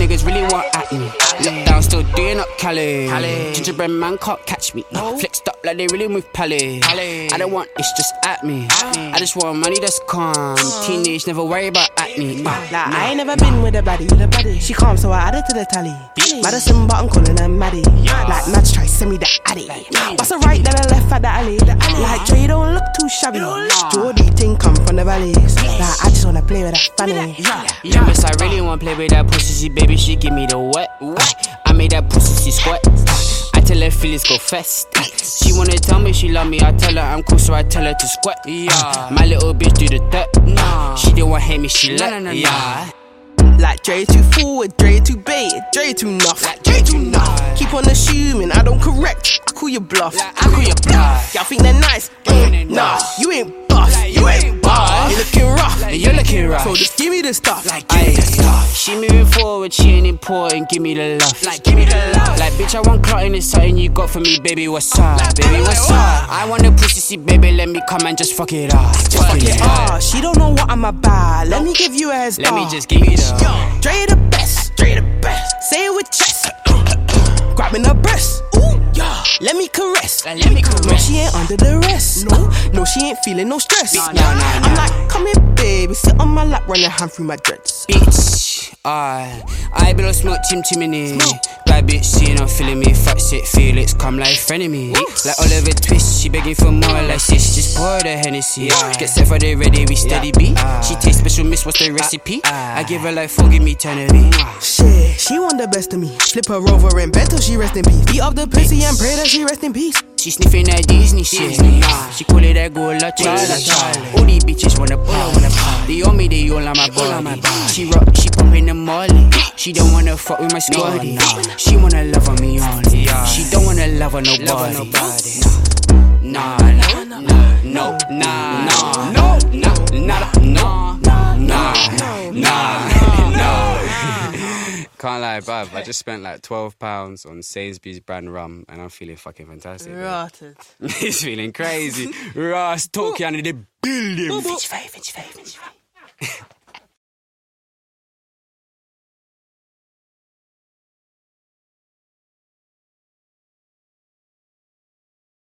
niggas really want at me. Look down, still doing up Cali. Gingerbread man can't catch me. Flexed up like they really move Pally. I don't want it's just at me. I just want money that's calm. Teenage, never worry about acne. Like I ain't never been with a baddie. She calm, so I add it to the tally. Madison, but I'm calling her Maddie. Like Mads try send me the addy. Bust a right, then a left at the alley. Like Dre don't look too shabby. Geordie thing come from the valleys. Like I just wanna play with that fanny. Yeah, miss, I really wanna play with that pussy, baby. She give me the wet. I made that pussy squat. I tell her feelings go fast. She wanna tell me she love me. I tell her I'm cool, so I tell her to squat. My little bitch do the dirt. She don't want hate me, she like. Like Dre too forward, Dre too bait, Dre too nuff. Like Dre too nuff. Keep on assuming I don't correct. I call you bluff. Y'all think they're nice? Nah, you ain't boss. You ain't boss. You looking rough. You're looking rough. So just give me the stuff. Like give me the stuff. She moving forward, she ain't important. Give me the love. Like give me the love. Like bitch, I want clotting. It's something you got for me, baby. What's up? Baby, what's up? I want a pussy, see, baby. Let me come and just fuck it up. Just fuck it up. She don't know what I'm about. Let me give you a head start. Let me just give you the. Dre the best, Dre the best. Say it with chest. Grabbing her breast. Ooh, yeah. Let me caress. No, she ain't under the rest. No, she ain't feeling no stress. I'm like, come here, baby. Sit on my lap, run your hand through my dreads. Bitch, I blow smoke chimney. Bad bitch, seeing I'm feeling me. Fat shit, Felix, come like frenemy. Like Oliver Twist, she begging for more. Like sis, just pour the Hennessy. Get set for the ready, we steady beat. She tastes special, miss, what's the recipe? I give her like 4, give me eternity. Shit, she want the best of me. Flip her over in bed till she rest in peace. Beat up the pussy and pray that she rest in peace. She sniffing that Disney shit. She call it that Gola Charlie. All these bitches wanna party. They on me, they all on my body. She rock, she poppin' the molly. She don't wanna fuck with my squaddy. She wanna love on me only. She don't wanna love on nobody. Nah. Can't lie, bruv. I just spent like £12 on Sainsbury's brand rum and I'm feeling fucking fantastic. Rotted. It's feeling crazy. Ross, talk you under the building. Finish five.